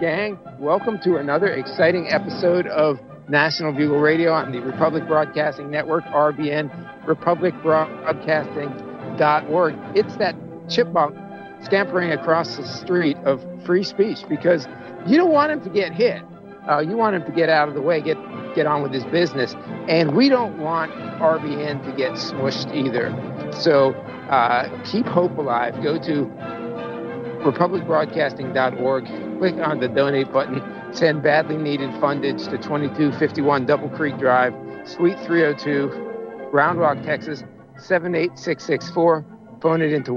gang. Welcome to another exciting episode of National Bugle Radio on the Republic Broadcasting Network, RBN, republicbroadcasting.org. It's that chipmunk scampering across the street of free speech because you don't want him to get hit. You want him to get out of the way, get on with his business. And we don't want RBN to get smushed either. So keep hope alive. Go to republicbroadcasting.org, click on the donate button, send badly needed fundage to 2251 Double Creek Drive, Suite 302, Round Rock, Texas, 78664. Phone it into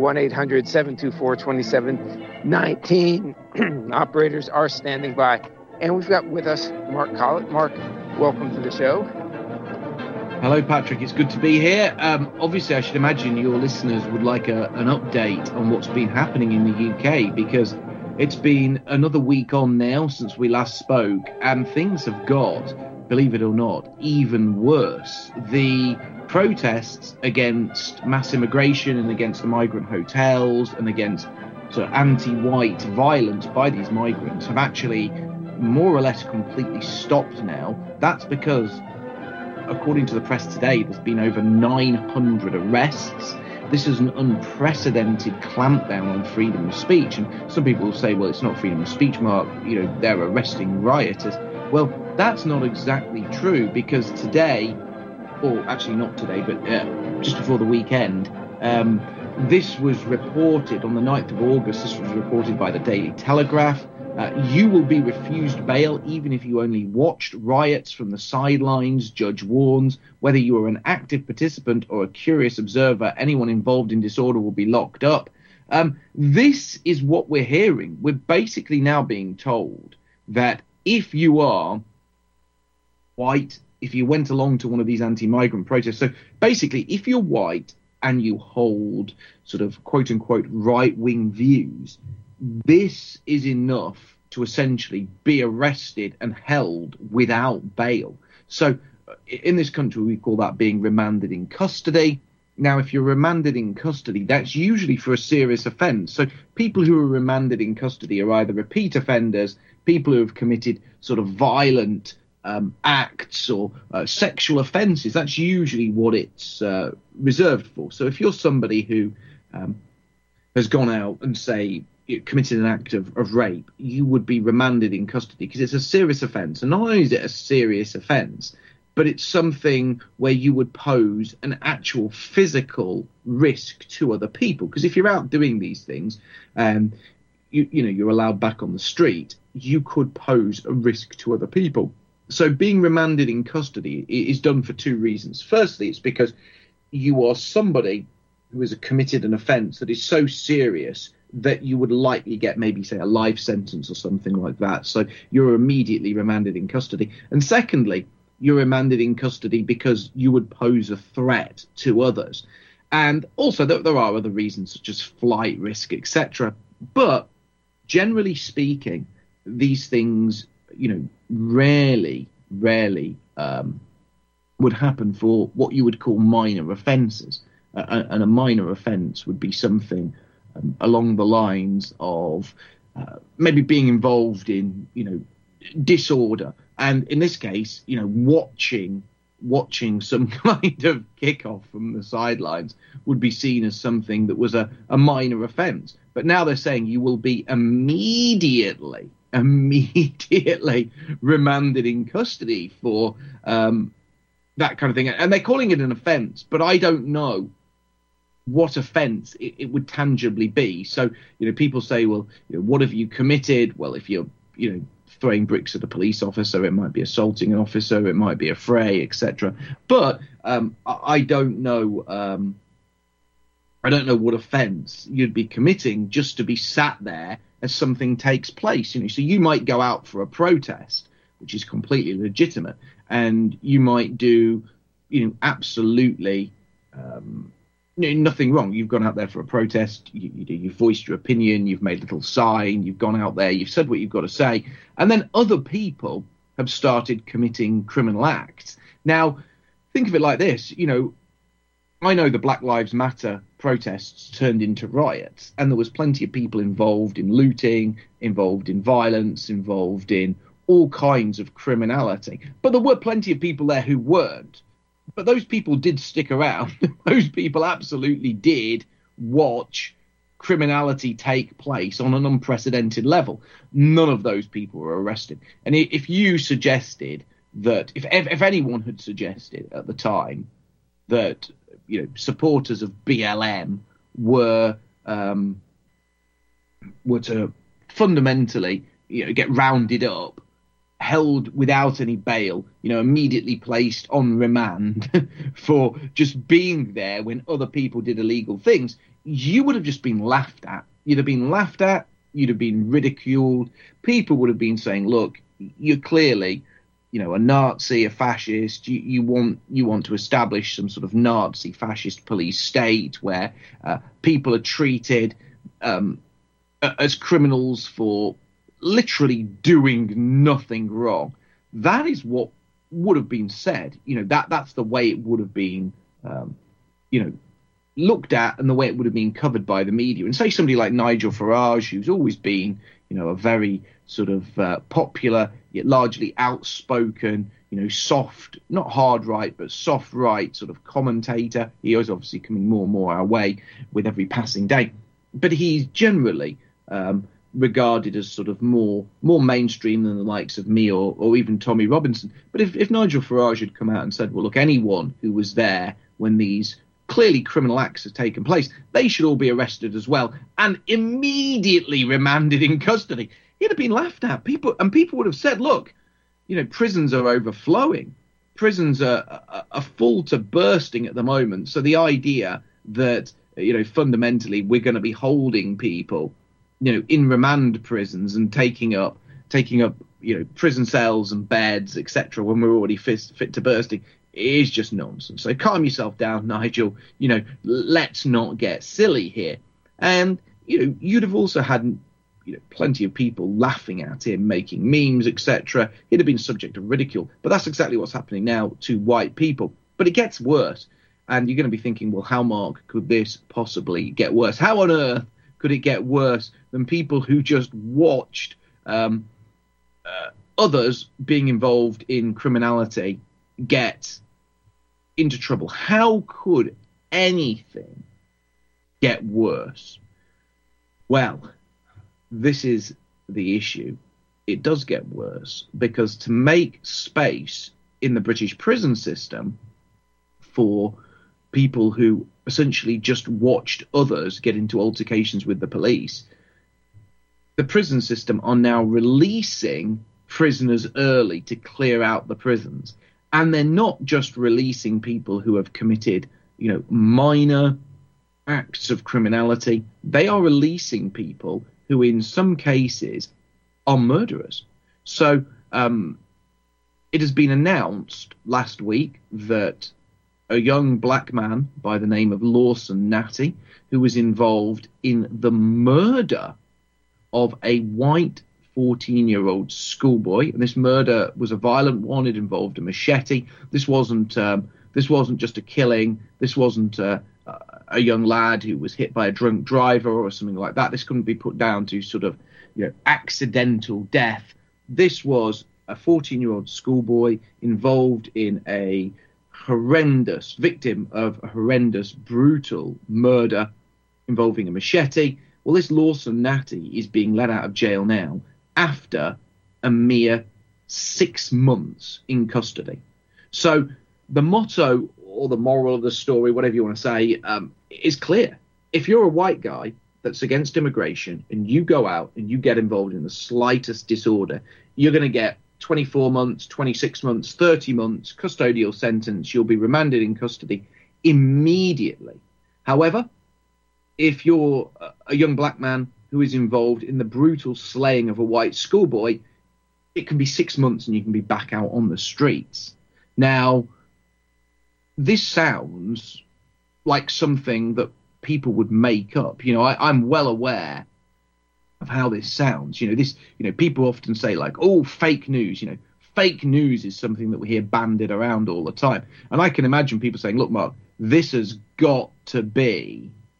1-800-724-2719. Operators are standing by. And we've got with us Mark Collett. Mark, welcome to the show. Hello, Patrick. It's good to be here. Obviously, I should imagine your listeners would like an update on what's been happening in the UK, because it's been another week on now since we last spoke, and things have got, believe it or not, even worse. The protests against mass immigration and against the migrant hotels and against sort of anti-white violence by these migrants have actually more or less completely stopped now. That's because, according to the press today, there's been over 900 arrests. This is an unprecedented clampdown on freedom of speech. And some people will say, well, it's not freedom of speech, Mark. You know, they're arresting rioters. Well, that's not exactly true, because today, or actually not today, but just before the weekend, this was reported on the 9th of August. This was reported by the Daily Telegraph. You will be refused bail even if you only watched riots from the sidelines, Judge warns. Whether you are an active participant or a curious observer, anyone involved in disorder will be locked up. This is what we're hearing. We're basically now being told that if you are white, if you went along to one of these anti-migrant protests, so basically if you're white and you hold sort of quote-unquote right-wing views, this is enough to essentially be arrested and held without bail. So in this country, we call that being remanded in custody. Now, if you're remanded in custody, that's usually for a serious offence. So people who are remanded in custody are either repeat offenders, people who have committed sort of violent acts or sexual offences. That's usually what it's reserved for. So if you're somebody who has gone out and, say, committed an act of rape, you would be remanded in custody because it's a serious offence. And not only is it a serious offence, but it's something where you would pose an actual physical risk to other people. Because if you're out doing these things, you're allowed back on the street, you could pose a risk to other people. So being remanded in custody is done for two reasons. Firstly, it's because you are somebody who has committed an offence that is so serious that you would likely get maybe, say, a life sentence or something like that. So you're immediately remanded in custody. And secondly, you're remanded in custody because you would pose a threat to others. And also there are other reasons, such as flight risk, etc. But generally speaking, these things, rarely would happen for what you would call minor offences. And a minor offence would be something along the lines of maybe being involved in, disorder. And in this case, watching some kind of kickoff from the sidelines would be seen as something that was a minor offence. But now they're saying you will be immediately remanded in custody for that kind of thing. And they're calling it an offence, but I don't know what offence it would tangibly be. So, people say, well, what have you committed? Well, if you're, throwing bricks at a police officer, it might be assaulting an officer, it might be a fray, etc. But I don't know. I don't know what offence you'd be committing just to be sat there as something takes place. So you might go out for a protest, which is completely legitimate, and you might do, absolutely nothing wrong. You've gone out there for a protest, you've voiced your opinion, you've made a little sign, you've gone out there, you've said what you've got to say, and then other people have started committing criminal acts. Now, think of it like this, I know the Black Lives Matter protests turned into riots, and there was plenty of people involved in looting, involved in violence, involved in all kinds of criminality. But there were plenty of people there who weren't. But those people did stick around. Those people absolutely did watch criminality take place on an unprecedented level. None of those people were arrested. And if you suggested that, if anyone had suggested at the time that, you know, supporters of BLM were to fundamentally, you know, get rounded up, held without any bail, you know, immediately placed on remand for just being there when other people did illegal things, you would have just been laughed at. You'd have been laughed at, you'd have been ridiculed. People would have been saying, look, you're clearly, you know, a Nazi, a fascist. You want to establish some sort of Nazi fascist police state where people are treated as criminals for literally doing nothing wrong. That is what would have been said. You know, that's the way it would have been, you know, looked at, and the way it would have been covered by the media. And say somebody like Nigel Farage, who's always been, you know, a very sort of popular yet largely outspoken, you know, soft, not hard right, but soft right sort of commentator. He is obviously coming more and more our way with every passing day, but he's generally regarded as sort of more mainstream than the likes of me or even Tommy Robinson. But if Nigel Farage had come out and said, well, look, anyone who was there when these clearly criminal acts have taken place, they should all be arrested as well and immediately remanded in custody, he'd have been laughed at. People would have said, look, you know, prisons are overflowing. Prisons are full to bursting at the moment. So the idea that, you know, fundamentally we're going to be holding people, you know, in remand prisons and taking up, you know, prison cells and beds, etc., when we're already fit to bursting, is just nonsense. So calm yourself down, Nigel. You know, let's not get silly here. And, you know, you'd have also had, you know, plenty of people laughing at him, making memes, etc. He'd have been subject to ridicule. But that's exactly what's happening now to white people. But it gets worse. And you're going to be thinking, well, how, Mark, could this possibly get worse? How on earth could it get worse than people who just watched others being involved in criminality get into trouble? How could anything get worse? Well, this is the issue. It does get worse because to make space in the British prison system for people who essentially just watched others get into altercations with the police, the prison system are now releasing prisoners early to clear out the prisons. And they're not just releasing people who have committed, you know, minor acts of criminality. They are releasing people who in some cases are murderers. So it has been announced last week that a young black man by the name of Lawson Natty, who was involved in the murder of a white 14-year-old schoolboy, and this murder was a violent one. It involved a machete. This wasn't just a killing. This wasn't a young lad who was hit by a drunk driver or something like that. This couldn't be put down to sort of, you know, accidental death. This was a 14-year-old schoolboy involved in a horrendous victim of a horrendous, brutal murder involving a machete. Well, this Lawson Natty is being let out of jail now after a mere 6 months in custody. So the motto or the moral of the story, whatever you want to say, is clear. If you're a white guy that's against immigration and you go out and you get involved in the slightest disorder, you're going to get 24 months, 26 months, 30 months, custodial sentence. You'll be remanded in custody immediately. However, if you're a young black man who is involved in the brutal slaying of a white schoolboy, it can be 6 months and you can be back out on the streets. Now, this sounds like something that people would make up. You know, I'm well aware of how this sounds. You know, people often say like, oh, fake news. You know, fake news is something that we hear bandied around all the time. And I can imagine people saying, look, Mark, this has got to be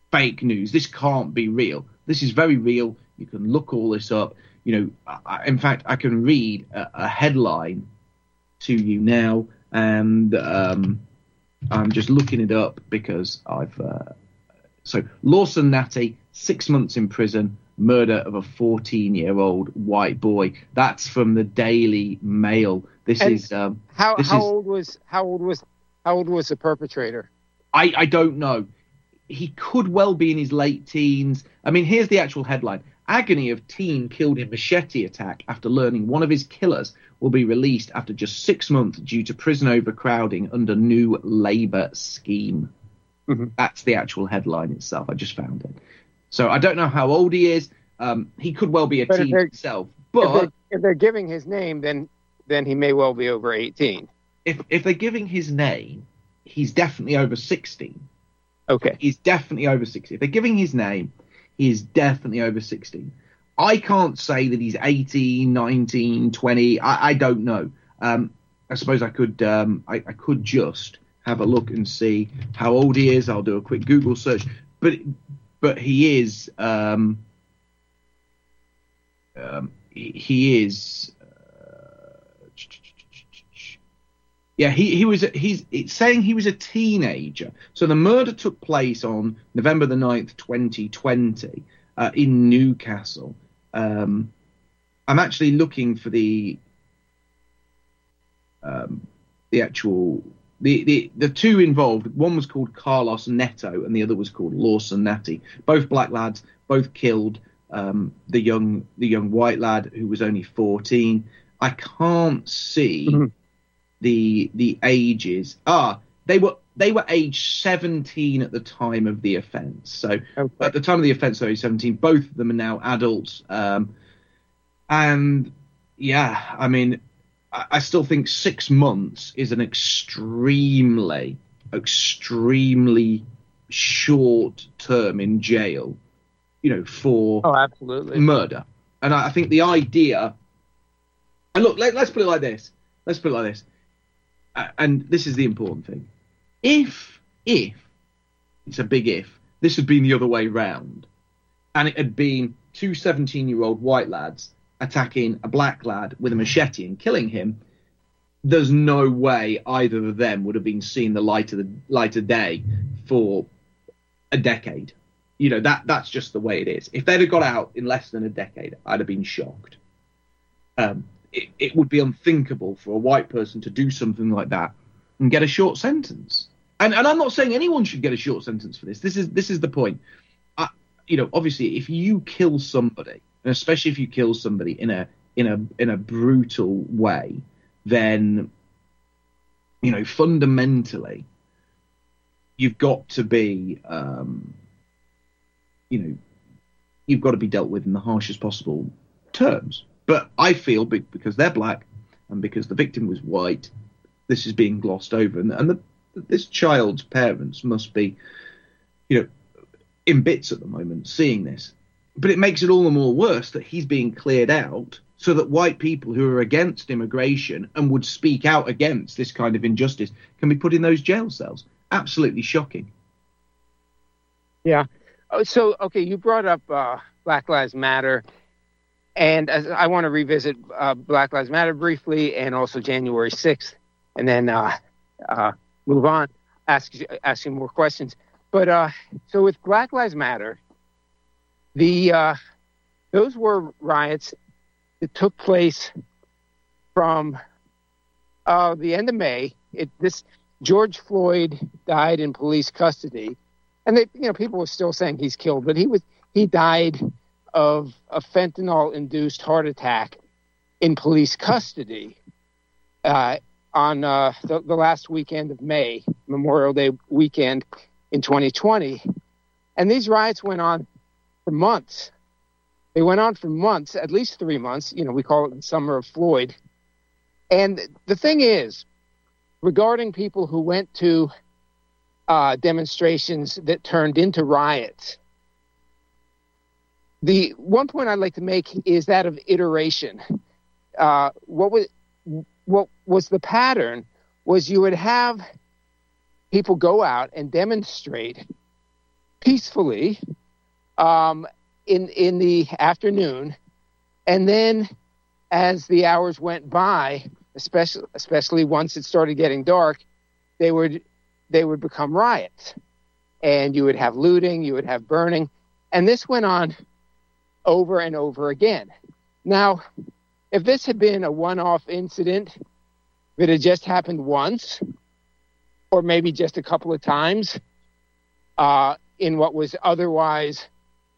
fake news. This can't be real. This is very real. You can look all this up. In fact, I can read a headline to you now, and I'm just looking it up because so Lawson Natty, 6 months in prison, murder of a 14-year-old white boy. That's from the Daily Mail. How old was the perpetrator? I don't know. He could well be in his late teens. I mean, here's the actual headline. Agony of teen killed in machete attack after learning one of his killers will be released after just 6 months due to prison overcrowding under new Labour scheme. Mm-hmm. That's the actual headline itself. I just found it. So I don't know how old he is. He could well be a teen himself. But if they're giving his name, then he may well be over 18. If they're giving his name, he's definitely over 16. Okay. He's definitely over 60. If they're giving his name, he is definitely over 16. I can't say that he's 18, 19, 20. I don't know. I suppose I could just have a look and see how old he is. I'll do a quick Google search. But he is it's saying he was a teenager. So the murder took place on November the 9th, 2020, in Newcastle. I'm actually looking for the actual the two involved. One was called Carlos Neto and the other was called Lawson Natty. Both black lads, both killed. The young white lad who was only 14. I can't see the ages. They were age 17 at the time of the offence. So at the time of the offence, they were 17. Both of them are now adults. And yeah, I mean, I still think 6 months is an extremely short term in jail, for absolutely murder. And I think the idea, and look, let's put it like this. And this is the important thing. If it's a big if, this had been the other way round, and it had been two 17-year-old white lads attacking a black lad with a machete and killing him, there's no way either of them would have been seeing the light of day for a decade. That's just the way it is. If they'd have got out in less than a decade, I'd have been shocked. It would be unthinkable for a white person to do something like that and get a short sentence. And I'm not saying anyone should get a short sentence for this. This is the point. Obviously, if you kill somebody, and especially if you kill somebody in a brutal way, then fundamentally you've got to be you've got to be dealt with in the harshest possible terms. But I feel because they're black and because the victim was white, this is being glossed over, and this child's parents must be in bits at the moment seeing this. But it makes it all the more worse that he's being cleared out so that white people who are against immigration and would speak out against this kind of injustice can be put in those jail cells. Absolutely shocking. Yeah. So, okay, you brought up Black Lives Matter, and I want to revisit Black Lives Matter briefly and also January 6th, and then move on, ask you more questions. But so with Black Lives Matter, those were riots that took place from the end of May. George Floyd died in police custody, and people were still saying he's killed, but he died of a fentanyl-induced heart attack in police custody on the last weekend of May, Memorial Day weekend in 2020. And these riots went on for months. They went on for months, at least 3 months. We call it the Summer of Floyd. And the thing is, regarding people who went to demonstrations that turned into riots, the one point I'd like to make is that of iteration. What was the pattern was you would have people go out and demonstrate peacefully in the afternoon, and then as the hours went by, especially once it started getting dark, they would become riots, and you would have looting, you would have burning, and this went on over and over again. Now, if this had been a one-off incident, if it had just happened once, or maybe just a couple of times, in what was otherwise,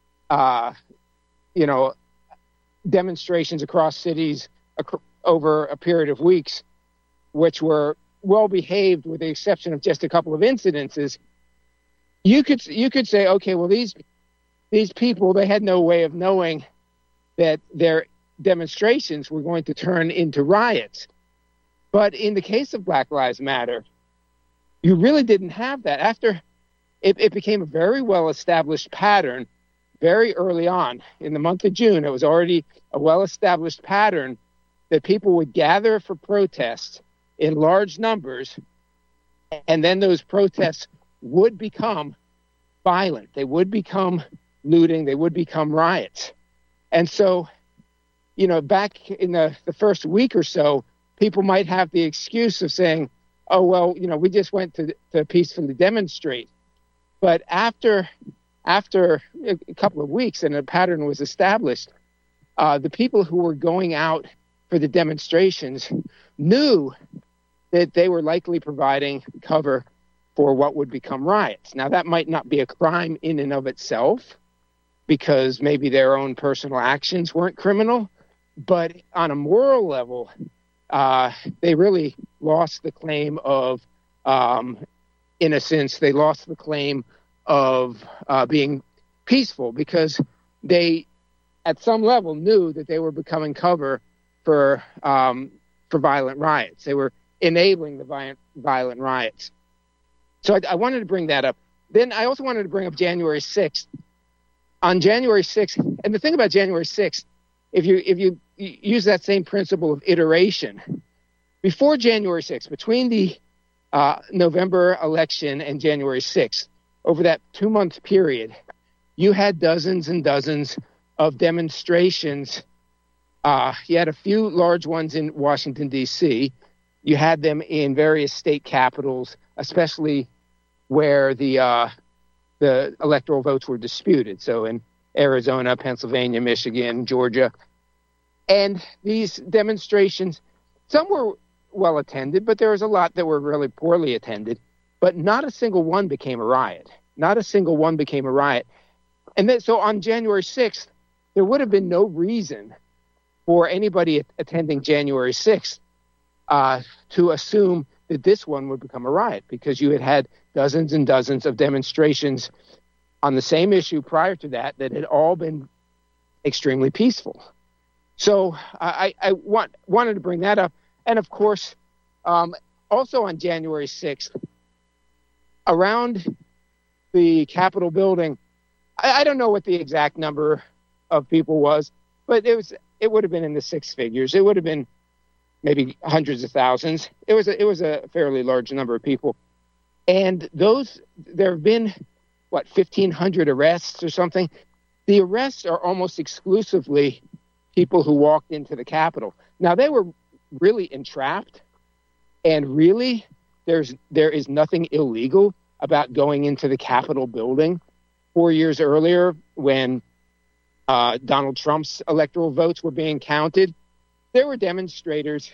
demonstrations across cities over a period of weeks, which were well behaved with the exception of just a couple of incidences, you could say, okay, well, these people, they had no way of knowing that their demonstrations were going to turn into riots. But in the case of Black Lives Matter, you really didn't have that. After it became a very well-established pattern very early on. In the month of June, it was already a well-established pattern that people would gather for protests in large numbers, and then those protests would become violent. They would become looting. They would become riots. And so, back in the first week or so, people might have the excuse of saying, oh, well, we just went to peacefully demonstrate. But after a couple of weeks and a pattern was established, the people who were going out for the demonstrations knew that they were likely providing cover for what would become riots. Now, that might not be a crime in and of itself, because maybe their own personal actions weren't criminal, but on a moral level, they really lost the claim of innocence. They lost the claim of being peaceful, because they, at some level, knew that they were becoming cover for violent riots. They were enabling the violent riots. So I wanted to bring that up. Then I also wanted to bring up January 6th. On January 6th, and the thing about January 6th, if you use that same principle of iteration, before January 6th, between the November election and January 6th, over that 2-month period, you had dozens and dozens of demonstrations. You had a few large ones in Washington, D.C. You had them in various state capitals, especially where the electoral votes were disputed. So in Arizona, Pennsylvania, Michigan, Georgia. And these demonstrations, some were well attended, but there was a lot that were really poorly attended. But not a single one became a riot. Not a single one became a riot. And then, so on January 6th, there would have been no reason for anybody attending January 6th to assume that this one would become a riot, because you had dozens and dozens of demonstrations on the same issue prior to that had all been extremely peaceful. So I wanted to bring that up. And of course, also on January 6th, around the Capitol building, I don't know what the exact number of people was, but it would have been in the six figures. It would have been maybe hundreds of thousands. It was a fairly large number of people. And there have been, 1,500 arrests or something. The arrests are almost exclusively people who walked into the Capitol. Now, they were really entrapped, and really there is nothing illegal about going into the Capitol building. 4 years earlier, when Donald Trump's electoral votes were being counted, there were demonstrators.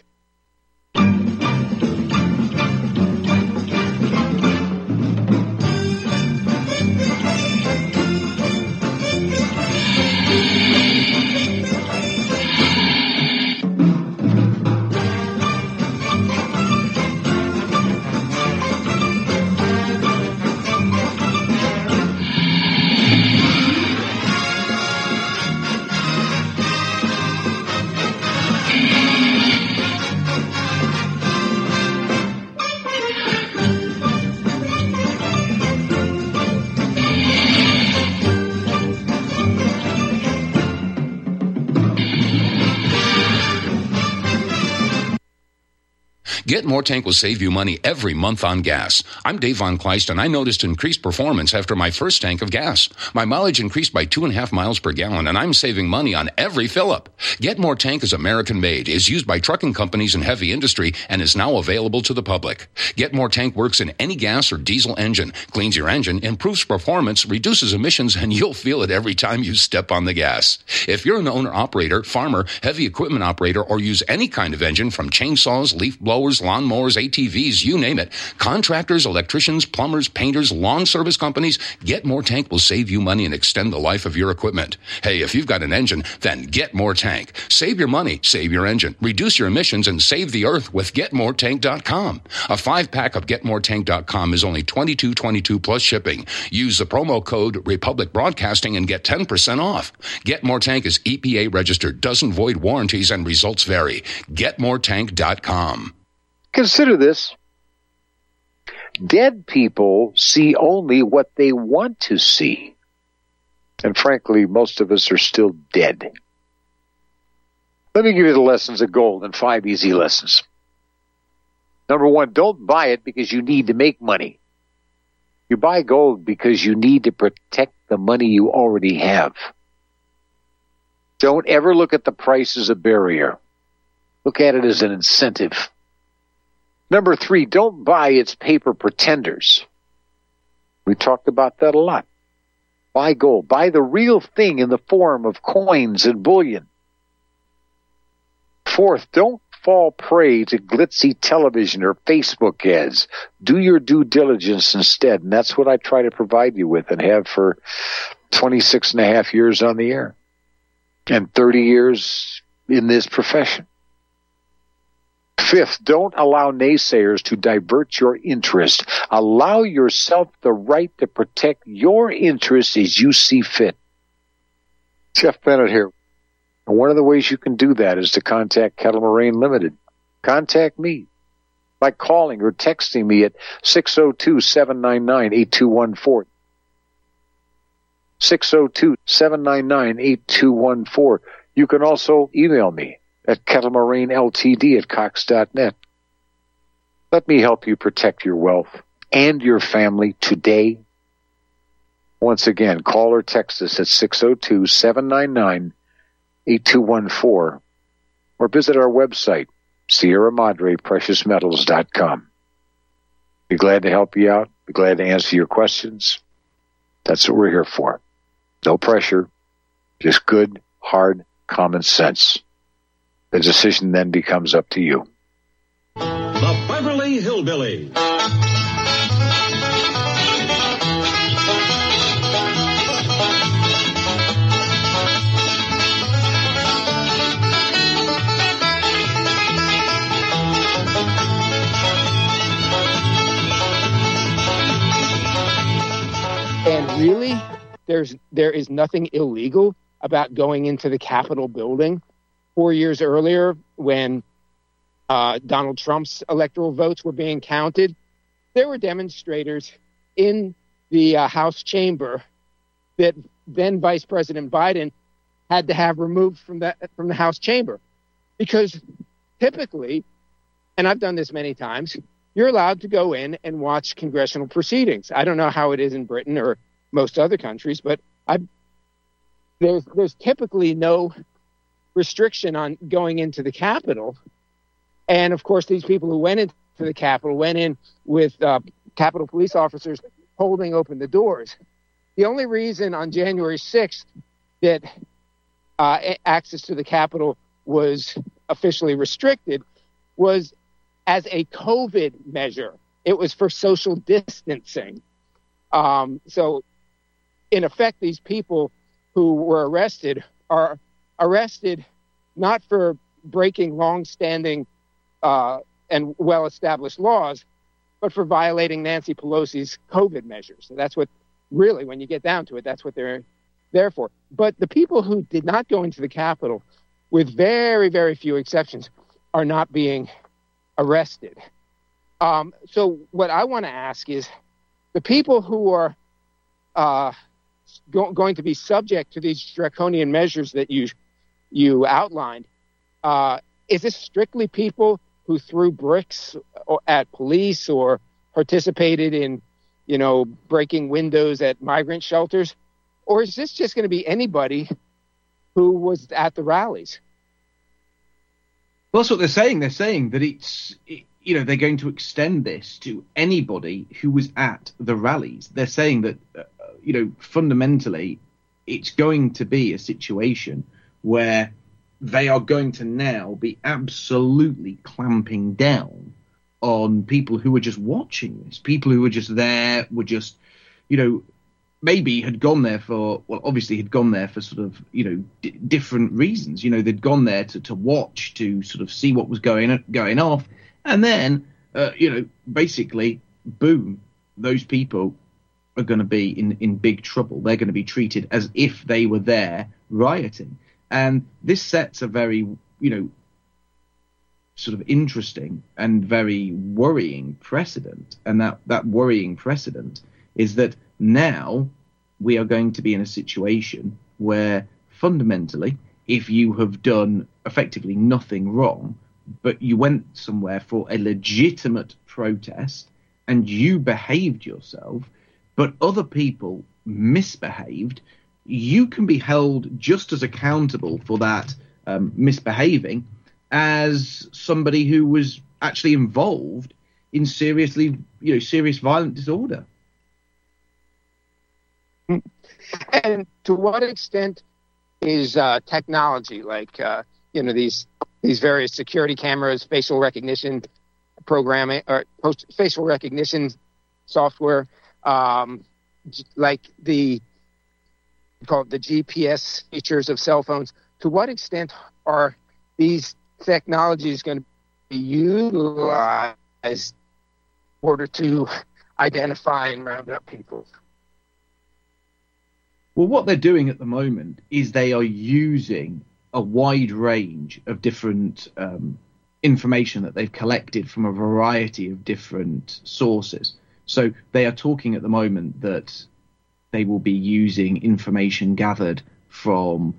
Get More Tank will save you money every month on gas. I'm Dave Von Kleist, and I noticed increased performance after my first tank of gas. My mileage increased by 2.5 miles per gallon, and I'm saving money on every fill-up. Get More Tank is American-made, is used by trucking companies and heavy industry, and is now available to the public. Get More Tank works in any gas or diesel engine, cleans your engine, improves performance, reduces emissions, and you'll feel it every time you step on the gas. If you're an owner-operator, farmer, heavy equipment operator, or use any kind of engine from chainsaws, leaf blowers, lawnmowers, ATVs, you name it, contractors, electricians, plumbers, painters, lawn service companies, Get More Tank will save you money and extend the life of your equipment. Hey, if you've got an engine, then Get More Tank. Save your money, save your engine, reduce your emissions, and save the earth with GetMoreTank.com. A 5-pack of GetMoreTank.com is only $22.22 plus shipping. Use the promo code Republic Broadcasting and get 10% off. Get More Tank is EPA registered, doesn't void warranties, and results vary. GetMoreTank.com. Consider this. Dead people see only what they want to see. And frankly, most of us are still dead. Let me give you the lessons of gold in 5 easy lessons. Number 1, don't buy it because you need to make money. You buy gold because you need to protect the money you already have. Don't ever look at the price as a barrier. Look at it as an incentive. Number 3, don't buy its paper pretenders. We talked about that a lot. Buy gold. Buy the real thing in the form of coins and bullion. 4th, don't fall prey to glitzy television or Facebook ads. Do your due diligence instead, and that's what I try to provide you with and have for 26 and a half years on the air and 30 years in this profession. 5th, don't allow naysayers to divert your interest. Allow yourself the right to protect your interests as you see fit. Jeff Bennett here. And one of the ways you can do that is to contact Kettle Moraine Limited. Contact me by calling or texting me at 602-799-8214. 602-799-8214. You can also email me at kettlemoraineLTD@cox.net. Let me help you protect your wealth and your family today. Once again, call or text us at 602-799-8214 or visit our website, Sierra Madre Precious Metals.com. Be glad to help you out. Be glad to answer your questions. That's what we're here for. No pressure, just good, hard, common sense. The decision then becomes up to you. The Beverly Hillbillies. And really, there is nothing illegal about going into the Capitol building. 4 years earlier, when Donald Trump's electoral votes were being counted, there were demonstrators in the House chamber that then Vice President Biden had to have removed from the House chamber. Because typically, and I've done this many times, you're allowed to go in and watch congressional proceedings. I don't know how it is in Britain or most other countries, but there's typically no restriction on going into the Capitol. And of course, these people who went into the Capitol went in with Capitol police officers holding open the doors. The only reason on January 6th that access to the Capitol was officially restricted was as a COVID measure. It was for social distancing. So in effect, these people who were arrested are arrested not for breaking long-standing and well-established laws, but for violating Nancy Pelosi's COVID measures. So that's what, really, when you get down to it, that's what they're there for. But the people who did not go into the Capitol, with very, very few exceptions, are not being arrested. So what I want to ask is, the people who are going to be subject to these draconian measures that you outlined, is this strictly people who threw bricks at police or participated in, breaking windows at migrant shelters? Or is this just going to be anybody who was at the rallies? Well, that's what they're saying. They're saying that they're going to extend this to anybody who was at the rallies. They're saying that, fundamentally, it's going to be a situation where they are going to now be absolutely clamping down on people who were just watching this, people who were just there, were just, maybe had gone there for sort of, different reasons. They'd gone there to watch, to sort of see what was going off. And then, basically, boom, those people are going to be in big trouble. They're going to be treated as if they were there rioting. And this sets a very, sort of interesting and very worrying precedent. And that worrying precedent is that now we are going to be in a situation where fundamentally, if you have done effectively nothing wrong, but you went somewhere for a legitimate protest and you behaved yourself, but other people misbehaved, you can be held just as accountable for that misbehaving as somebody who was actually involved in serious violent disorder. And to what extent is technology, like these various security cameras, facial recognition programming, or facial recognition software, like the GPS features of cell phones, to what extent are these technologies going to be utilized in order to identify and round up people? Well, what they're doing at the moment is they are using a wide range of different information that they've collected from a variety of different sources. So they are talking at the moment that they will be using information gathered from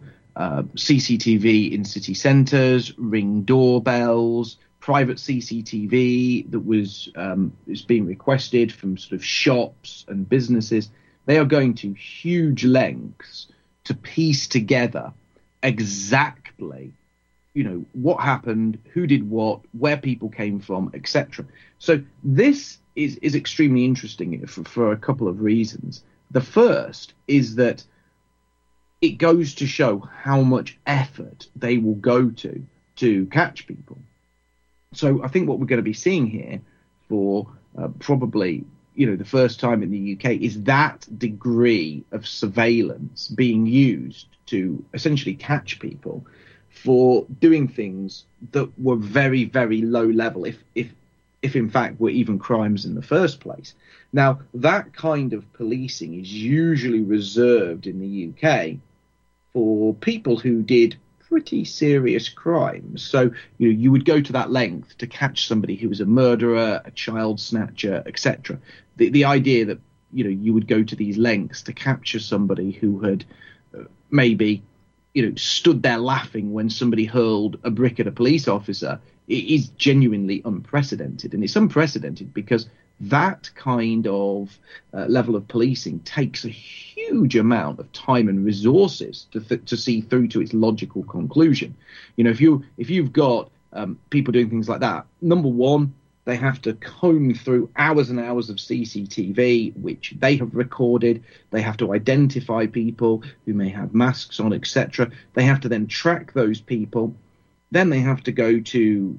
CCTV in city centres, Ring doorbells, private CCTV that is being requested from sort of shops and businesses. They are going to huge lengths to piece together exactly, what happened, who did what, where people came from, etc. So this is extremely interesting for a couple of reasons. The first is that it goes to show how much effort they will go to catch people. So I think what we're going to be seeing here for probably the first time in the UK is that degree of surveillance being used to essentially catch people for doing things that were very, very low level, if in fact were even crimes in the first place. Now, that kind of policing is usually reserved in the UK for people who did pretty serious crimes. So you would go to that length to catch somebody who was a murderer, a child snatcher, etc. The idea that you would go to these lengths to capture somebody who had maybe stood there laughing when somebody hurled a brick at a police officer is genuinely unprecedented. And it's unprecedented because that kind of level of policing takes a huge amount of time and resources to see through to its logical conclusion. If you've got people doing things like that, number one, they have to comb through hours and hours of CCTV, which they have recorded. They have to identify people who may have masks on, etc. They have to then track those people. Then they have to go to...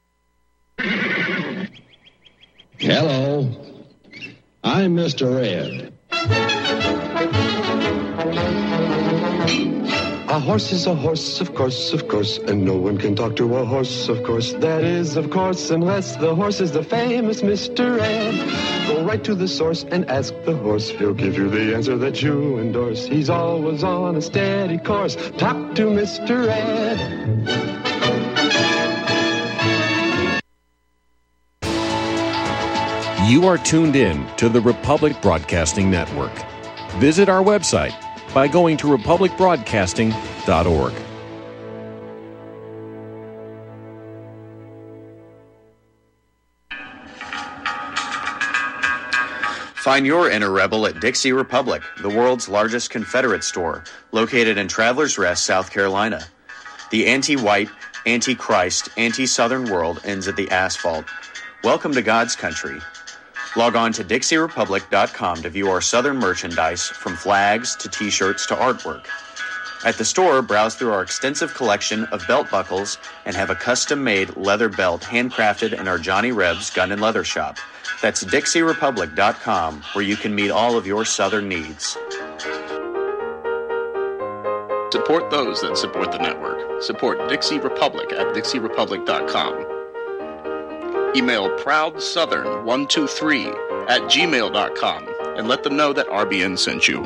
Hello, I'm Mr. Red. A horse is a horse, of course, and no one can talk to a horse, of course. That is, of course, unless the horse is the famous Mr. Ed. Go right to the source and ask the horse. He'll give you the answer that you endorse. He's always on a steady course. Talk to Mr. Ed. You are tuned in to the Republic Broadcasting Network. Visit our website by going to republicbroadcasting.org. Find your inner rebel at Dixie Republic, the world's largest Confederate store, located in Travelers Rest, South Carolina. The anti-white, anti-Christ, anti-Southern world ends at the asphalt. Welcome to God's country. Log on to DixieRepublic.com to view our Southern merchandise, from flags to t-shirts to artwork. At the store, browse through our extensive collection of belt buckles and have a custom-made leather belt handcrafted in our Johnny Rebs Gun and Leather Shop. That's DixieRepublic.com, where you can meet all of your Southern needs. Support those that support the network. Support Dixie Republic at DixieRepublic.com. Email ProudSouthern123@gmail.com and let them know that RBN sent you.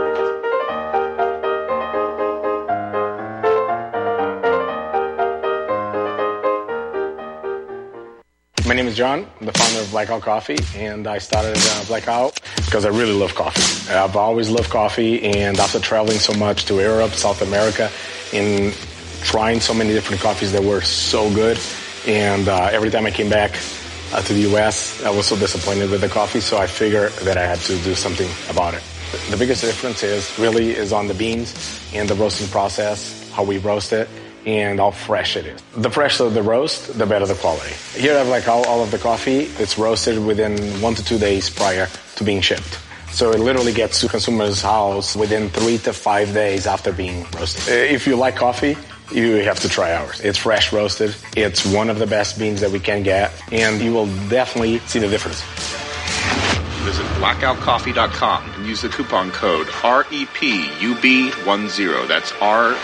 My name is John. I'm the founder of Blackout Coffee, and I started Blackout because I really love coffee. I've always loved coffee, and after traveling so much to Europe, South America, and trying so many different coffees that were so good, and every time I came back to the U.S., I was so disappointed with the coffee, so I figured that I had to do something about it. The biggest difference is on the beans and the roasting process, how we roast it, and how fresh it is. The fresher the roast, the better the quality. Here I have all of the coffee. It's roasted within 1 to 2 days prior to being shipped. So it literally gets to consumers' house within 3 to 5 days after being roasted. If you like coffee, you have to try ours. It's fresh roasted. It's one of the best beans that we can get, and you will definitely see the difference. Visit blackoutcoffee.com and use the coupon code REPUB10. That's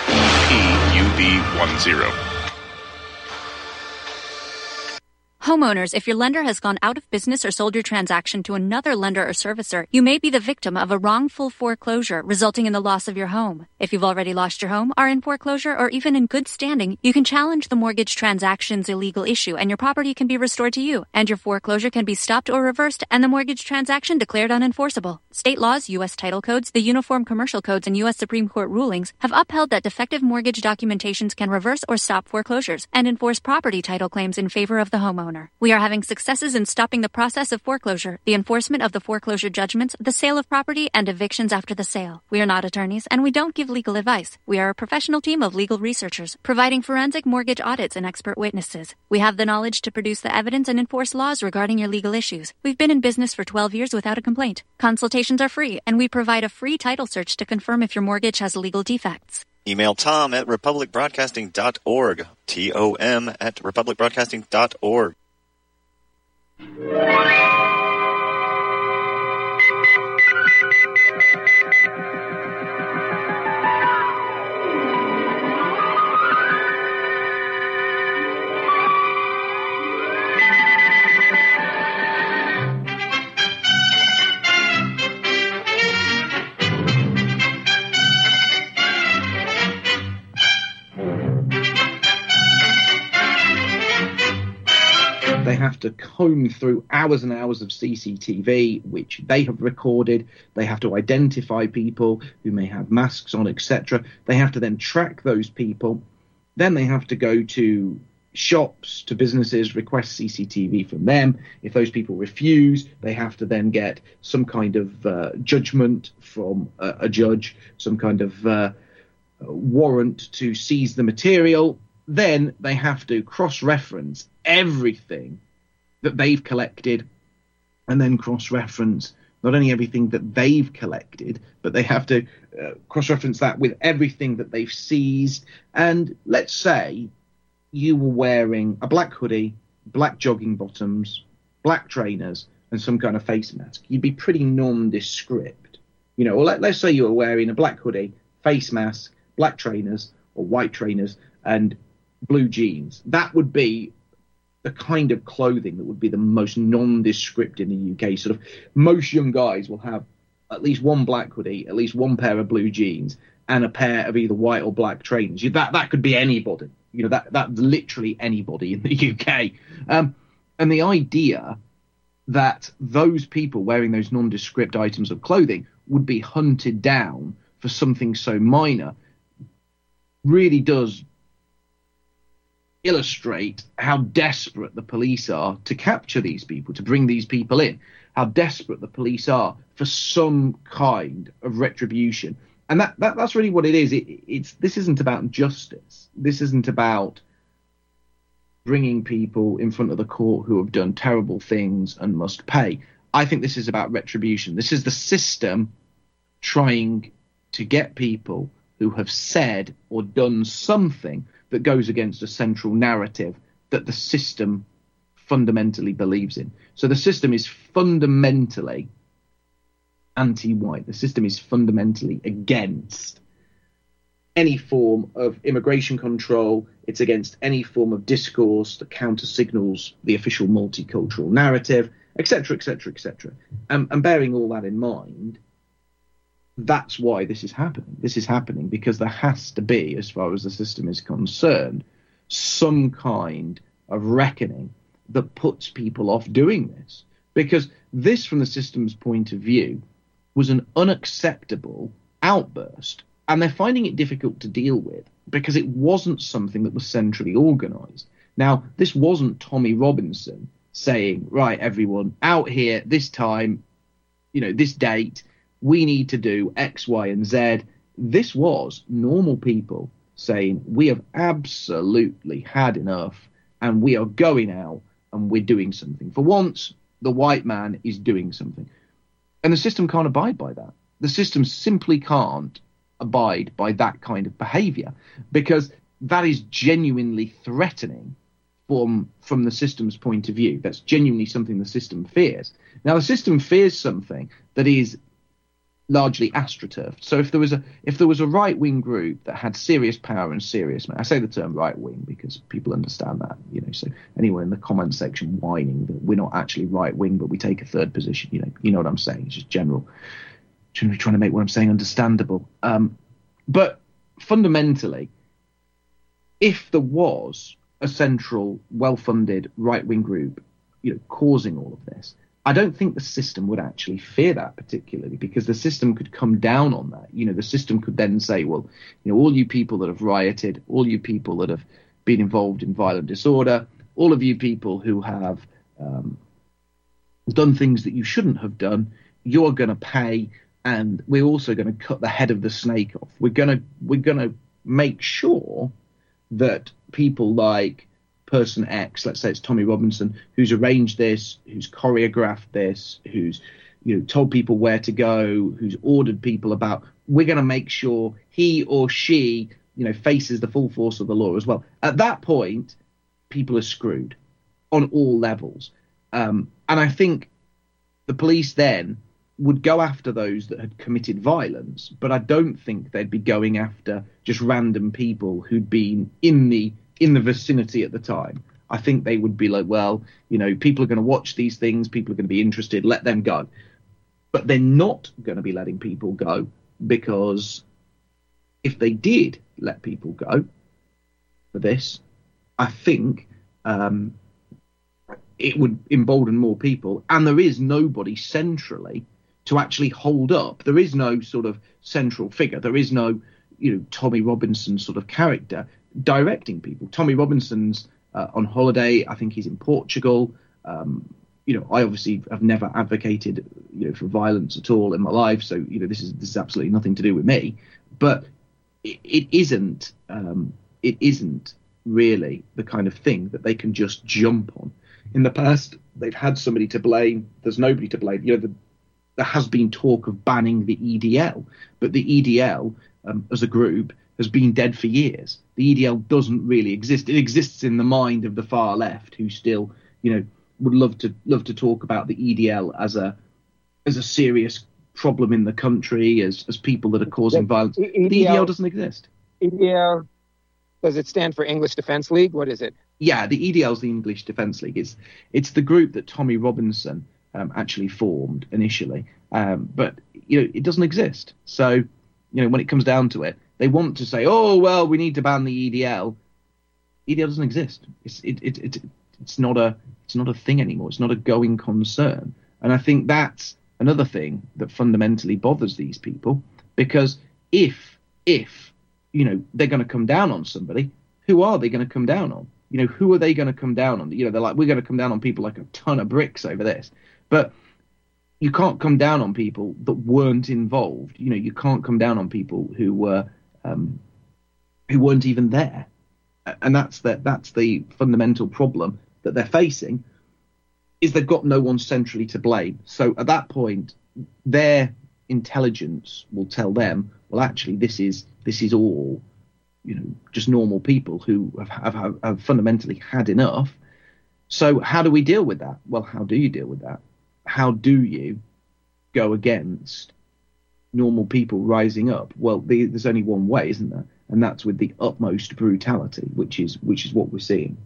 REPUB10. Homeowners, if your lender has gone out of business or sold your transaction to another lender or servicer, you may be the victim of a wrongful foreclosure, resulting in the loss of your home. If you've already lost your home, are in foreclosure, or even in good standing, you can challenge the mortgage transaction's illegal issue, and your property can be restored to you, and your foreclosure can be stopped or reversed, and the mortgage transaction declared unenforceable. State laws, U.S. title codes, the Uniform Commercial Codes, and U.S. Supreme Court rulings have upheld that defective mortgage documentations can reverse or stop foreclosures and enforce property title claims in favor of the homeowner. We are having successes in stopping the process of foreclosure, the enforcement of the foreclosure judgments, the sale of property, and evictions after the sale. We are not attorneys, and we don't give legal advice. We are a professional team of legal researchers, providing forensic mortgage audits and expert witnesses. We have the knowledge to produce the evidence and enforce laws regarding your legal issues. We've been in business for 12 years without a complaint. Consultations are free, and we provide a free title search to confirm if your mortgage has legal defects. Email Tom at republicbroadcasting.org. TOM at republicbroadcasting.org. They have to comb through hours and hours of CCTV, which they have recorded. They have to identify people who may have masks on, etc. They have to then track those people. Then they have to go to shops, to businesses, request CCTV from them. If those people refuse, they have to then get some kind of judgment from a judge, some kind of warrant to seize the material. Then they have to cross-reference everything that they've collected, and then cross-reference not only everything that they've collected, but they have to cross-reference that with everything that they've seized. And let's say you were wearing a black hoodie, black jogging bottoms, black trainers, and some kind of face mask. You'd be pretty nondescript. You know, or let's say you were wearing a black hoodie, face mask, black trainers, or white trainers, and blue jeans. That would be the kind of clothing that would be the most nondescript in the UK. Sort of most young guys will have at least one black hoodie, at least one pair of blue jeans, and a pair of either white or black trainers. That could be anybody. You know, that literally anybody in the UK. And the idea that those people wearing those nondescript items of clothing would be hunted down for something so minor really does illustrate how desperate the police are to capture these people, to bring these people in, how desperate the police are for some kind of retribution. And that's really what it is. This isn't about justice. This isn't about bringing people in front of the court who have done terrible things and must pay. I think this is about retribution. This is the system trying to get people who have said or done something that goes against a central narrative that the system fundamentally believes in. So the system is fundamentally anti-white. The system is fundamentally against any form of immigration control. It's against any form of discourse that counter-signals the official multicultural narrative, etc., etc., etc. And bearing all that in mind, that's why this is happening. This is happening because there has to be, as far as the system is concerned, some kind of reckoning that puts people off doing this. Because this, from the system's point of view, was an unacceptable outburst. And they're finding it difficult to deal with because it wasn't something that was centrally organised. Now, this wasn't Tommy Robinson saying, right, everyone, out here, this time, this date, we need to do X, Y, and Z. This was normal people saying, we have absolutely had enough and we are going out and we're doing something. For once, the white man is doing something. And the system can't abide by that. The system simply can't abide by that kind of behaviour because that is genuinely threatening from the system's point of view. That's genuinely something the system fears. Now, the system fears something that is largely astroturfed. So if there was a right-wing group that had serious power and serious, I say the term right-wing because people understand that, so anyone in the comment section whining that we're not actually right-wing but we take a third position, you know what I'm saying. It's just generally trying to make what I'm saying understandable. But fundamentally, if there was a central, well-funded right-wing group, causing all of this, I don't think the system would actually fear that particularly because the system could come down on that. The system could then say, well, all you people that have rioted, all you people that have been involved in violent disorder, all of you people who have done things that you shouldn't have done, you're going to pay, and we're also going to cut the head of the snake off. We're going to make sure that people like person X, let's say it's Tommy Robinson, who's arranged this, who's choreographed this, who's told people where to go, who's ordered people about, we're going to make sure he or she faces the full force of the law as well. At that point, people are screwed on all levels. And I think the police then would go after those that had committed violence, but I don't think they'd be going after just random people who'd been in the vicinity at the time. I think they would be like, well, people are going to watch these things, people are going to be interested, let them go. But they're not going to be letting people go because if they did let people go for this, I think it would embolden more people. And there is nobody centrally to actually hold up. There is no sort of central figure. There is no, Tommy Robinson sort of character directing people. Tommy Robinson's on holiday. I think he's in Portugal. I obviously have never advocated, for violence at all in my life. So, this is absolutely nothing to do with me. But it isn't really the kind of thing that they can just jump on. In the past, they've had somebody to blame. There's nobody to blame. There has been talk of banning the EDL, but the EDL as a group has been dead for years. The EDL doesn't really exist. It exists in the mind of the far left, who still, would love to talk about the EDL as a serious problem in the country, as people that are causing violence. The EDL doesn't exist. EDL, does it stand for English Defence League? What is it? Yeah, the EDL is the English Defence League. It's the group that Tommy Robinson actually formed initially, but it doesn't exist. So when it comes down to it, they want to say, oh well, we need to ban the EDL. EDL doesn't exist. It's not a thing anymore. It's not a going concern. And I think that's another thing that fundamentally bothers these people, because if they're going to come down on somebody, who are they going to come down on? who are they going to come down on? They're like, we're going to come down on people like a ton of bricks over this. But you can't come down on people that weren't involved. You can't come down on people who weren't even there. And that's the fundamental problem that they're facing, is they've got no one centrally to blame. So at that point, their intelligence will tell them, well, actually, this is all, just normal people who have fundamentally had enough. So how do we deal with that? Well, how do you deal with that? How do you go against normal people rising up? Well, there's only one way, isn't there? And that's with the utmost brutality, which is what we're seeing.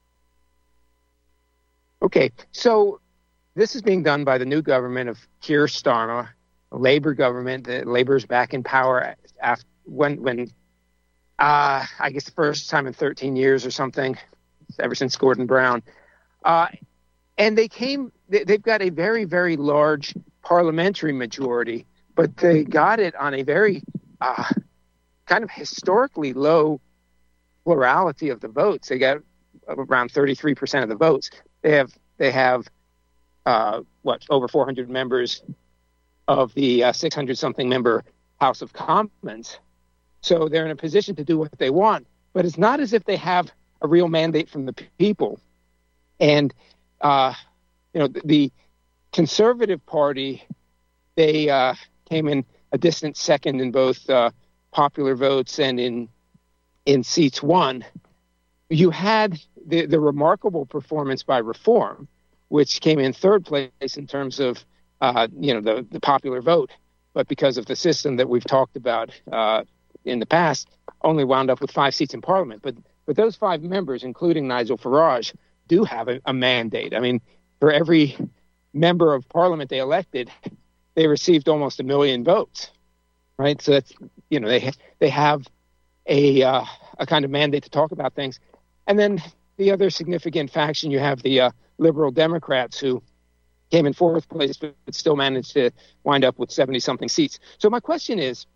Okay, so this is being done by the new government of Keir Starmer, a Labour government. Labour's back in power after when I guess the first time in 13 years or something, ever since Gordon Brown. And they've got a very, very large parliamentary majority, but they got it on a very kind of historically low plurality of the votes. They got around 33% of the votes. They have over 400 members of the 600-something member House of Commons. So they're in a position to do what they want, but it's not as if they have a real mandate from the people. And the Conservative Party, they came in a distant second in both popular votes and in seats won. You had the remarkable performance by Reform, which came in third place in terms of the popular vote, but because of the system that we've talked about in the past, only wound up with 5 seats in Parliament. But those 5 members, including Nigel Farage, do have a mandate. I mean, for every member of Parliament they elected, they received almost 1 million votes, right? So that's, they have a kind of mandate to talk about things. And then the other significant faction, you have the Liberal Democrats, who came in 4th place, but still managed to wind up with 70-something seats. So my question is,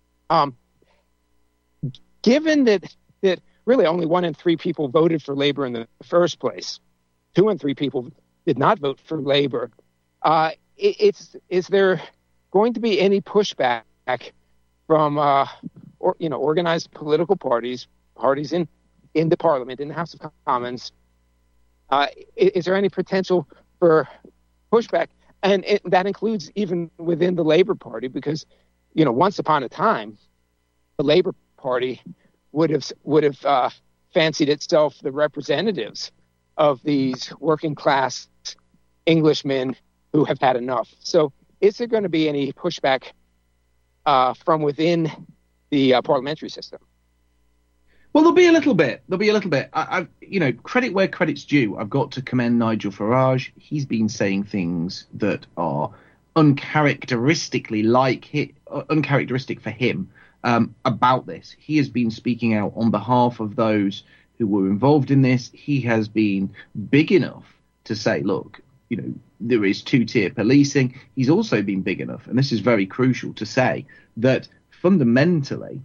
given that really only 1 in 3 people voted for Labour in the first place, 2 in 3 people did not vote for Labour, is there going to be any pushback from organized political parties in the Parliament, in the House of Commons? Is there any potential for pushback? And that includes even within the Labour Party, because once upon a time, the Labour Party would have fancied itself the representatives of these working class Englishmen who have had enough. So is there going to be any pushback from within the parliamentary system? Well, there'll be a little bit. I've credit where credit's due. I've got to commend Nigel Farage. He's been saying things that are uncharacteristic for him about this. He has been speaking out on behalf of those who were involved in this. He has been big enough to say, look, there is 2-tier policing. He's also been big enough, and this is very crucial, to say that fundamentally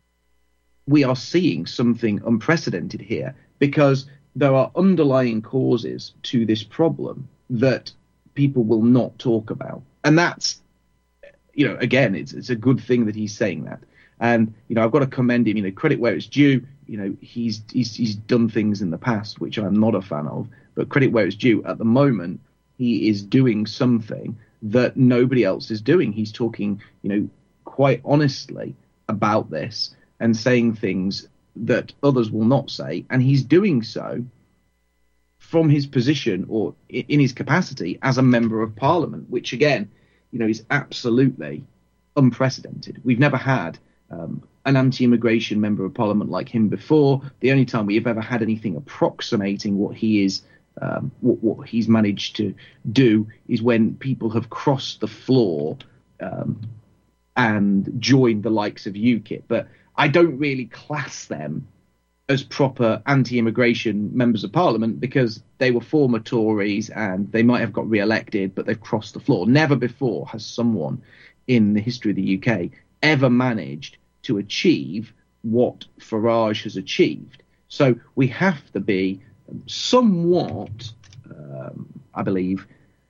we are seeing something unprecedented here, because there are underlying causes to this problem that people will not talk about. And that's, again, it's a good thing that he's saying that. And, I've got to commend him, credit where it's due. He's done things in the past which I'm not a fan of, but credit where it's due. At the moment, he is doing something that nobody else is doing. He's talking, quite honestly about this and saying things that others will not say. And he's doing so from his position or in his capacity as a member of Parliament, which, again, is absolutely unprecedented. We've never had an anti-immigration member of Parliament like him before. The only time we have ever had anything approximating what he is, what he's managed to do, is when people have crossed the floor and joined the likes of UKIP. But I don't really class them as proper anti-immigration members of Parliament, because they were former Tories and they might have got re-elected, but they've crossed the floor. Never before has someone in the history of the UK ever managed to achieve what Farage has achieved. So we have to be somewhat, I believe,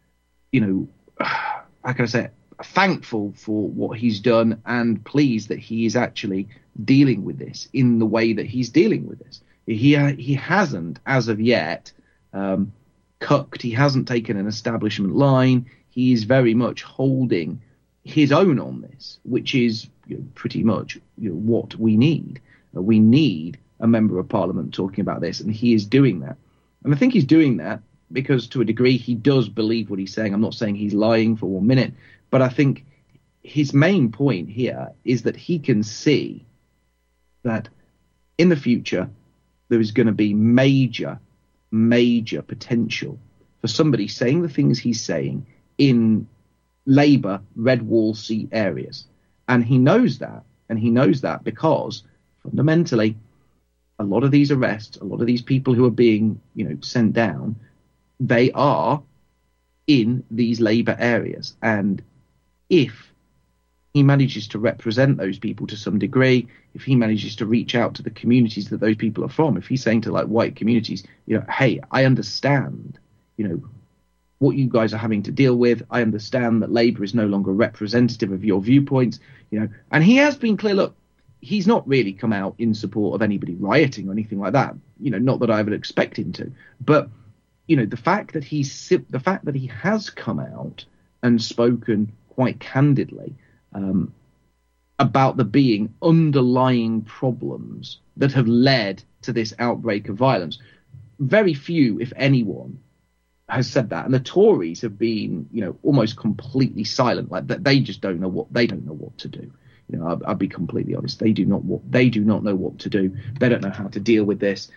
how can I say it, thankful for what he's done and pleased that he is actually dealing with this in the way that he's dealing with this. He hasn't, as of yet, cucked. He hasn't taken an establishment line. He is very much holding his own on this, which is pretty much what we need. We need a member of parliament talking about this, and he is doing that. And I think he's doing that because, to a degree, he does believe what he's saying. I'm not saying he's lying for 1 minute, but I think his main point here is that he can see that in the future there is going to be major potential for somebody saying the things he's saying in Labour red wall seat areas. And he knows that. And he knows that because fundamentally a lot of these arrests, a lot of these people who are being, sent down, they are in these Labour areas. And if he manages to represent those people to some degree, if he manages to reach out to the communities that those people are from, if he's saying to white communities, hey, I understand, what you guys are having to deal with. I understand that Labour is no longer representative of your viewpoints, and he has been clear. Look, he's not really come out in support of anybody rioting or anything like that. Not that I would expect him to, but the fact that he has come out and spoken quite candidly about there being underlying problems that have led to this outbreak of violence. Very few, if anyone, has said that, and the Tories have been, almost completely silent. Like that, they just don't know what to do. I'll be completely honest. They do not know what to do. They don't know how to deal with this.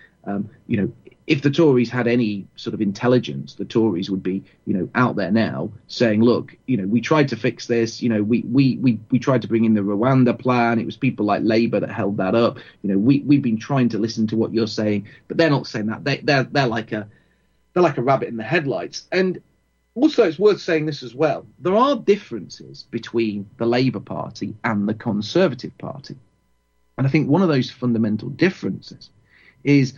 If the Tories had any sort of intelligence, the Tories would be, out there now saying, look, we tried to fix this. We tried to bring in the Rwanda plan. It was people like Labour that held that up. We've been trying to listen to what you're saying, but they're not saying that. They're like a rabbit in the headlights. And also, it's worth saying this as well. There are differences between the Labour Party and the Conservative Party. And I think one of those fundamental differences is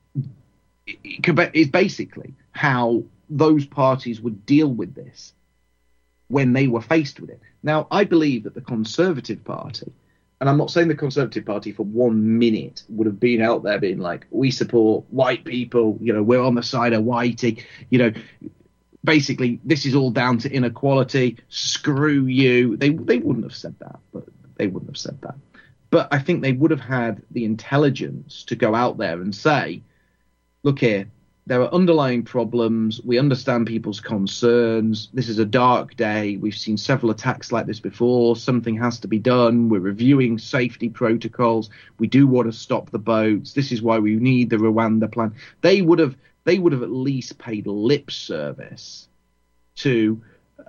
basically how those parties would deal with this when they were faced with it. Now, I believe that the Conservative Party, and I'm not saying the Conservative Party for 1 minute would have been out there being like, we support white people, we're on the side of whitey, basically this is all down to inequality, screw you. They wouldn't have said that, but I think they would have had the intelligence to go out there and say, look here, there are underlying problems. We understand people's concerns. This is a dark day. We've seen several attacks like this before. Something has to be done. We're reviewing safety protocols. We do want to stop the boats. This is why we need the Rwanda plan. They would have at least paid lip service to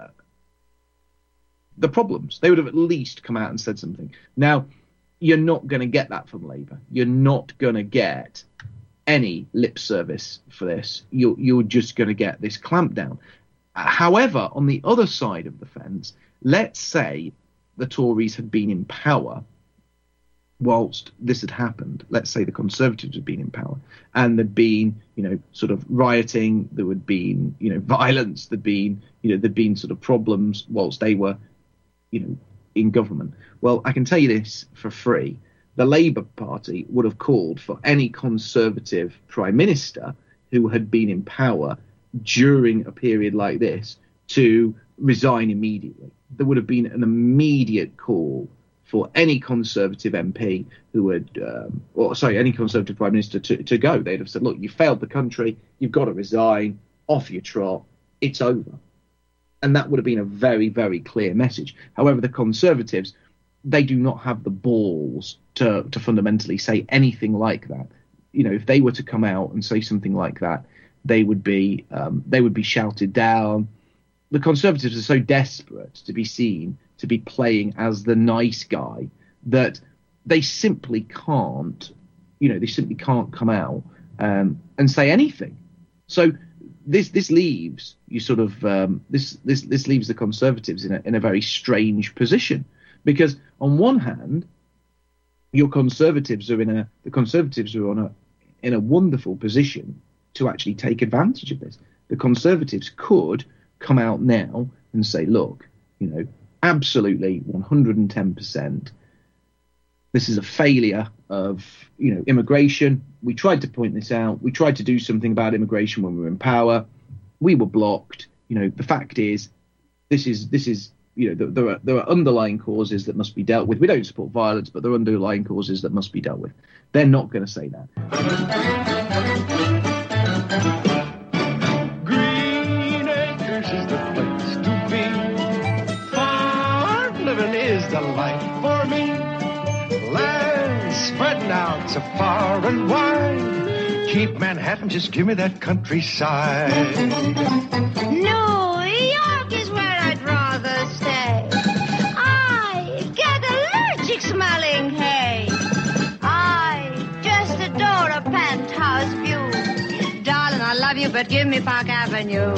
the problems. They would have at least come out and said something. Now, you're not going to get that from Labour. You're not going to get any lip service for this. You're just going to get this clampdown. However, on the other side of the fence, let's say the Tories had been in power whilst this had happened. Let's say the Conservatives had been in power and there'd been, sort of rioting, there would been, violence, there'd been sort of problems whilst they were, in government. Well, I can tell you this for free. The Labour Party would have called for any Conservative Prime Minister who had been in power during a period like this to resign immediately. There would have been an immediate call for any Conservative MP who had, any Conservative Prime Minister to go. They'd have said, look, you failed the country, you've got to resign, off your trot, it's over. And that would have been a very, very clear message. However, the Conservatives, they do not have the balls to fundamentally say anything like that. If they were to come out and say something like that, they would be shouted down. The Conservatives are so desperate to be seen to be playing as the nice guy that they simply can't, come out and say anything. So this leaves you sort of this leaves the Conservatives in a very strange position, because on one hand, the Conservatives are in a wonderful position to actually take advantage of this. The Conservatives could come out now and say, look, absolutely 110%. This is a failure of, immigration. We tried to point this out. We tried to do something about immigration when we were in power. We were blocked. The fact is, this is there are underlying causes that must be dealt with. We don't support violence, but there are underlying causes that must be dealt with. They're not going to say that. Green Acres is the place to be. Farm living is the life for me. Land spreading out so far and wide. Keep Manhattan, just give me that countryside. New York is where I'd rather stay. I get allergic smelling hay. I just adore a penthouse view. Darling, I love you, but give me Park Avenue.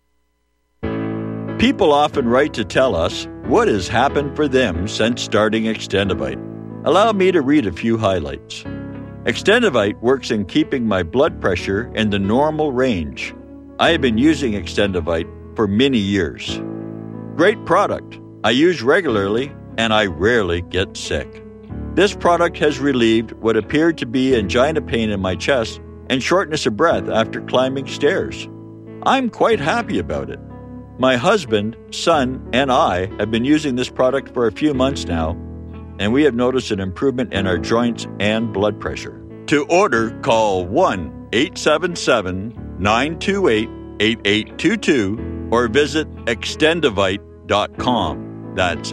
People often write to tell us what has happened for them since starting Extendivite. Allow me to read a few highlights. Extendivite works in keeping my blood pressure in the normal range. I have been using Extendivite for many years. Great product. I use regularly and I rarely get sick. This product has relieved what appeared to be angina pain in my chest and shortness of breath after climbing stairs. I'm quite happy about it. My husband, son, and I have been using this product for a few months now, and we have noticed an improvement in our joints and blood pressure. To order, call 1-877-928-8822 or visit extendivite.com. That's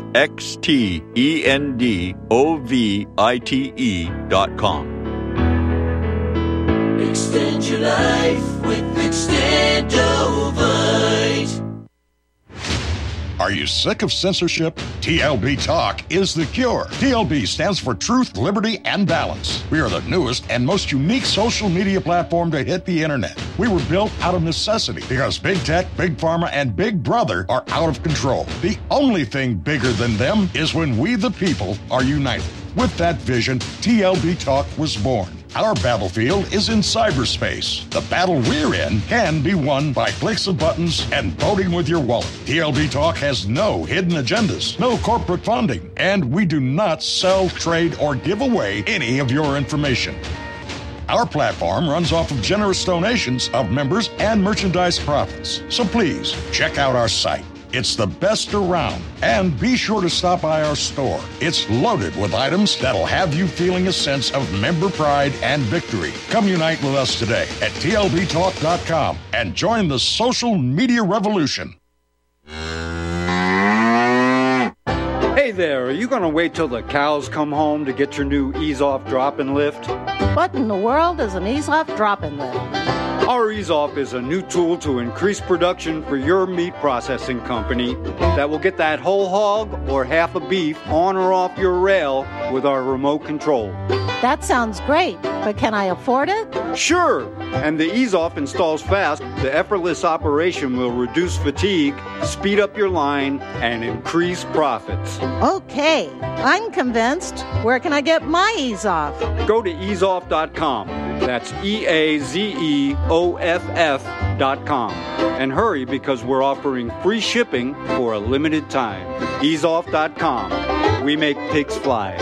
XTENDOVITE.com. Extend your life with Extendovite. Are you sick of censorship? TLB Talk is the cure. TLB stands for Truth, Liberty, and Balance. We are the newest and most unique social media platform to hit the internet. We were built out of necessity because Big Tech, Big Pharma, and Big Brother are out of control. The only thing bigger than them is when we, the people, are united. With that vision, TLB Talk was born. Our battlefield is in cyberspace. The battle we're in can be won by clicks of buttons and voting with your wallet. TLB Talk has no hidden agendas, no corporate funding, and we do not sell, trade, or give away any of your information. Our platform runs off of generous donations of members and merchandise profits. So please, check out our site. It's the best around. And be sure to stop by our store. It's loaded with items that'll have you feeling a sense of member pride and victory. Come unite with us today at TLBTalk.com and join the social media revolution. Hey there, are you going to wait till the cows come home to get your new Ease-Off Drop-and Lift? What in the world is an Ease-Off Drop-and Lift? Our Ease-Off is a new tool to increase production for your meat processing company that will get that whole hog or half a beef on or off your rail with our remote control. That sounds great, but can I afford it? Sure, and the Ease-Off installs fast. The effortless operation will reduce fatigue, speed up your line, and increase profits. Okay, I'm convinced. Where can I get my Ease-Off? Go to easeoff.com. That's EAZEOFF.com. And hurry because we're offering free shipping for a limited time. Easeoff.com. We make pigs fly.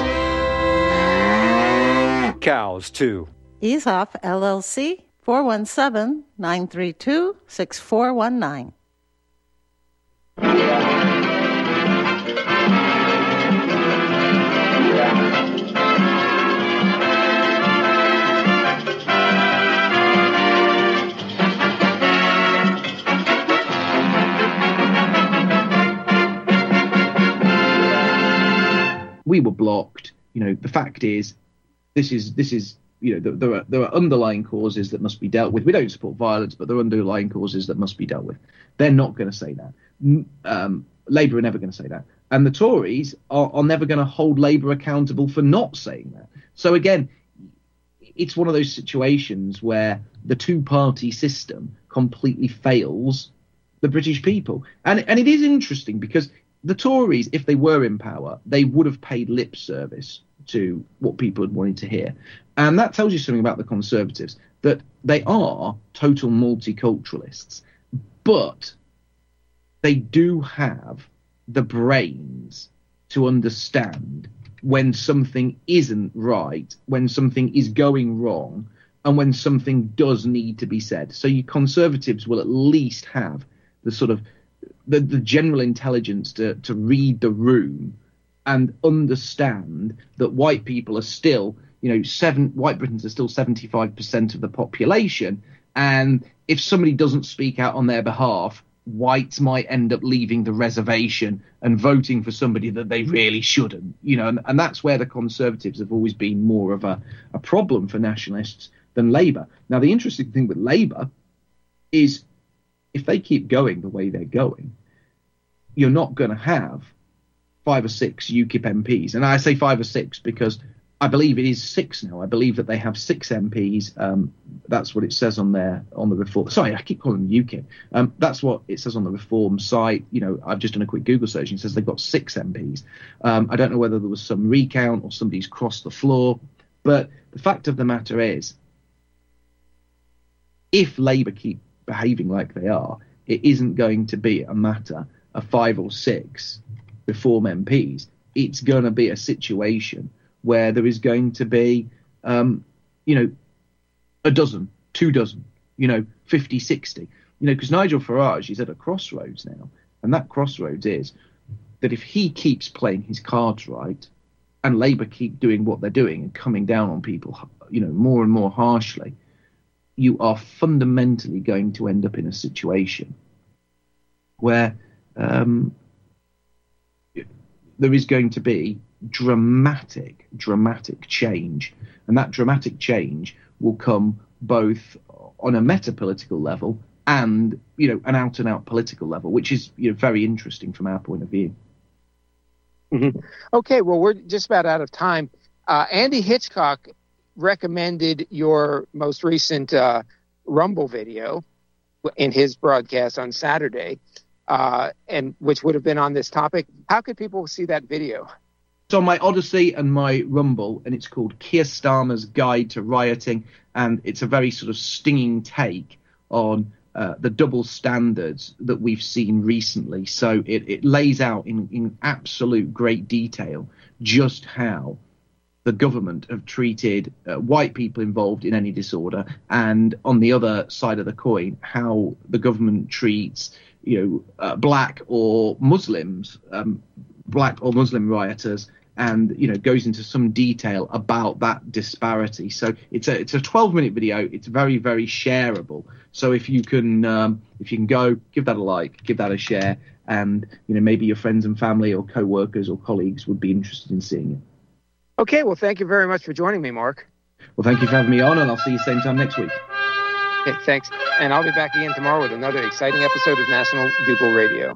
Cows, too. Ease-Off, LLC, 417-932-6419. We were blocked. The fact is, this is there are underlying causes that must be dealt with. We don't support violence, but there are underlying causes that must be dealt with. They're not going to say that. Labour are never going to say that, and the Tories are never going to hold Labour accountable for not saying that. So again, it's one of those situations where the two-party system completely fails the British people, and it is interesting because the Tories, if they were in power, they would have paid lip service to what people had wanted to hear. And that tells you something about the Conservatives, that they are total multiculturalists, but they do have the brains to understand when something isn't right, when something is going wrong, and when something does need to be said. So you Conservatives will at least have the sort of the general intelligence to read the room and understand that white people are still, white Britons are still 75% of the population. And if somebody doesn't speak out on their behalf, whites might end up leaving the reservation and voting for somebody that they really shouldn't, and that's where the Conservatives have always been more of a problem for nationalists than Labour. Now, the interesting thing with Labour is if they keep going the way they're going, you're not going to have 5 or 6 UKIP MPs. And I say 5 or 6 because I believe it is 6 now. I believe that they have 6 MPs. That's what it says on the Reform. Sorry, I keep calling them UKIP. That's what it says on the Reform site. I've just done a quick Google search and it says they've got 6 MPs. I don't know whether there was some recount or somebody's crossed the floor. But the fact of the matter is, if Labour keep behaving like they are, it isn't going to be a matter of 5 or 6 Reform MPs. It's going to be a situation where there is going to be, a dozen, 2 dozen, 50, 60, because Nigel Farage is at a crossroads now. And that crossroads is that if he keeps playing his cards right and Labour keep doing what they're doing and coming down on people, more and more harshly, you are fundamentally going to end up in a situation where there is going to be dramatic change. And that dramatic change will come both on a meta-political level and, an out-and-out political level, which is very interesting from our point of view. Mm-hmm. Okay, well, we're just about out of time. Andy Hitchcock recommended your most recent Rumble video in his broadcast on Saturday, and which would have been on this topic. How could people see that video? It's on my Odyssey and my Rumble, and it's called Keir Starmer's Guide to Rioting, and it's a very sort of stinging take on the double standards that we've seen recently. So it lays out in absolute great detail just how the government have treated white people involved in any disorder, and on the other side of the coin, how the government treats, black or Muslim rioters, and goes into some detail about that disparity. So it's a 12-minute video. It's very, very shareable. So if you can go, give that a like, give that a share, and maybe your friends and family or co-workers or colleagues would be interested in seeing it. Okay, well, thank you very much for joining me, Mark. Well, thank you for having me on, and I'll see you same time next week. Okay, thanks. And I'll be back again tomorrow with another exciting episode of National Google Radio.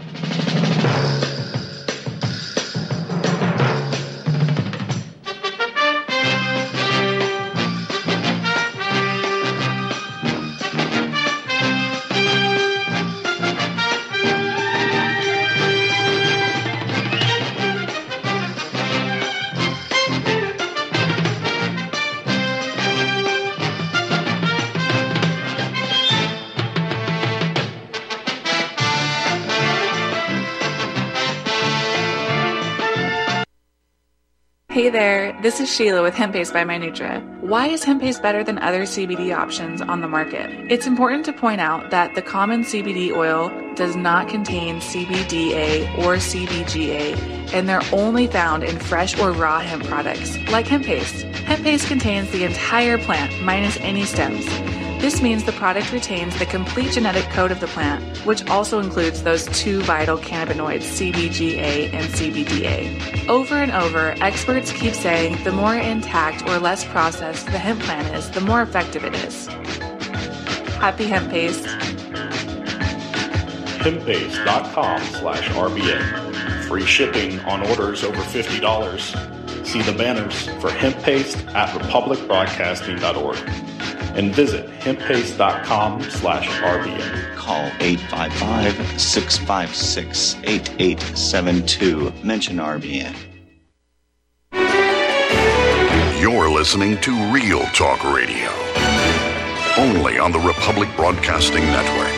Hey there, this is Sheila with Hemp Paste by Minutra. Why is hemp paste better than other CBD options on the market? It's important to point out that the common CBD oil does not contain CBDA or CBGA, and they're only found in fresh or raw hemp products, like hemp paste. Hemp paste contains the entire plant, minus any stems. This means the product retains the complete genetic code of the plant, which also includes those 2 vital cannabinoids, CBGA and CBDA. Over and over, experts keep saying the more intact or less processed the hemp plant is, the more effective it is. Happy hemp paste. Hemppaste.com/RBN. Free shipping on orders over $50. See the banners for hemp paste at republicbroadcasting.org. And visit hemppaste.com/RBN. Call 855-656-8872. Mention RBN. You're listening to Real Talk Radio, only on the Republic Broadcasting Network.